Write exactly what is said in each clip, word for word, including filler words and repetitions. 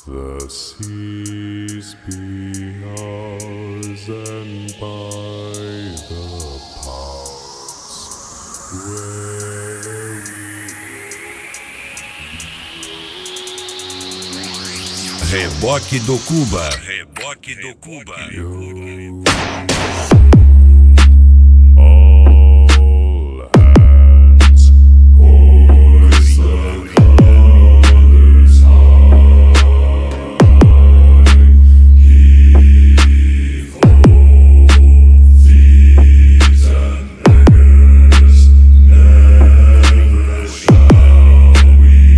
The seas be ours, and by the paths where we Reboque do Cuba. Reboque do Cuba. go. All hands hoist the colors high. Heave ho, thieves and beggars, never shall we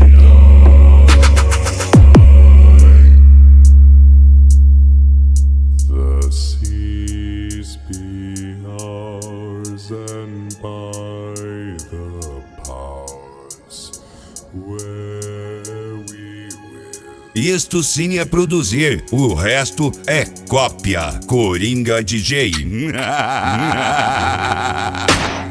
die. The seas be ours, and by the powers where we will. Isto sim é produzir, o resto é cópia. Coringa D J.